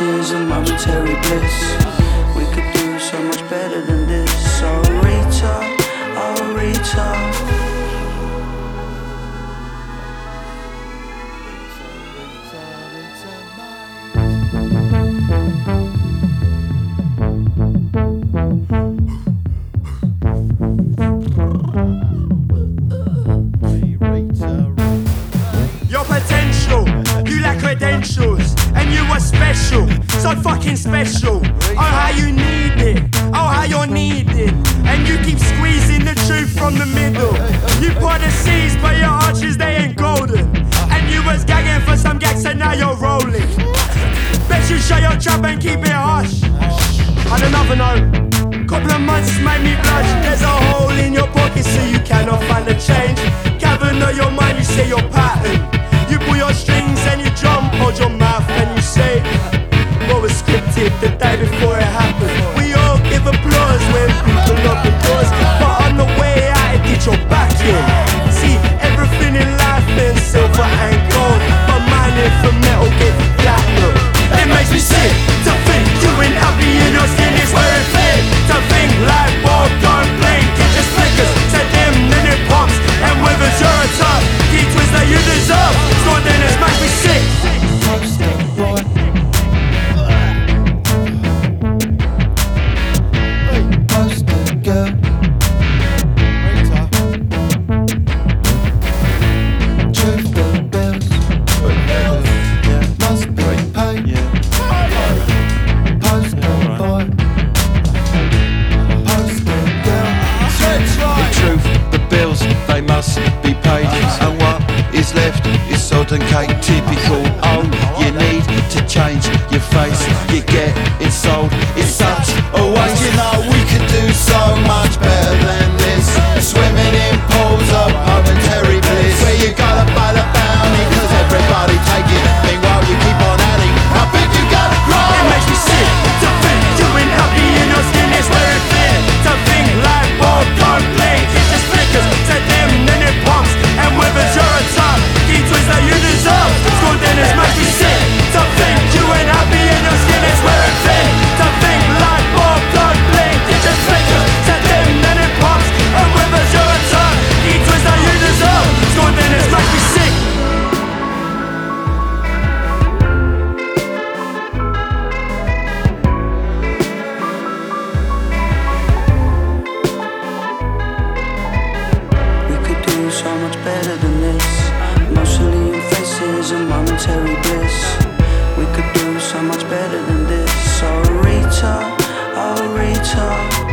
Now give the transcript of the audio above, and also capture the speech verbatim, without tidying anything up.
faces and momentary bliss. We could do so much better than this. Oh Rita, oh Rita. Your potential, you lack credentials, and you were special, so fucking special. Oh how you need it, oh how you're needed, and you keep squeezing the truth from the middle. You pour the seeds, but your arches they ain't golden, and you was gagging for some gags and now you're rolling. Bet you shut your trap and keep it hush. On another note, couple of months made me blush. There's a hole in your pocket so you cannot find the change. Cavern of your mind, you say your pattern. You pull your strings and you jump, hold your mouth and you say what was scripted the day before it happened. We all give applause when people open doors, but on the way out it gets your back in. See, everything in life is silver and gold, but mine is for metal get platinum. It makes me sick to think you ain't happy in your skin is where it fit. To think like ball don't blink, it just flickers. Set them then it pops and withers. You're a top key twist that you deserve. So then it makes me sick. Poster boy, poster girl, truth the bills must be paid. Poster boy, poster girl. In truth, the bills, they must be paid. And what is left is sod and cake. Typical, oh, you need to change your face. You get it sold, it's such a waste. You know we could do so much better than this. Swimming in pools of momentary bliss, where you gotta pay the bounty, cause everybody taking it. Meanwhile you keep on adding, how big you gotta grow. It makes me sick to think you ain't happy in your skin is where it fit. To think like ball don't blink, it just flickers. Set them then it pumps and withers. You're a top key twist that you deserve. School dinners make me sick to think you ain't happy in your skin is where it fit. To think like ball don't blink, it just flickers. Set them then it pumps and withers. You're a top key twist that you deserve. School dinners make me sick. We could do so much better than this. Mostly in faces and momentary bliss. We could do so much better than this. Oh Rita, oh Rita.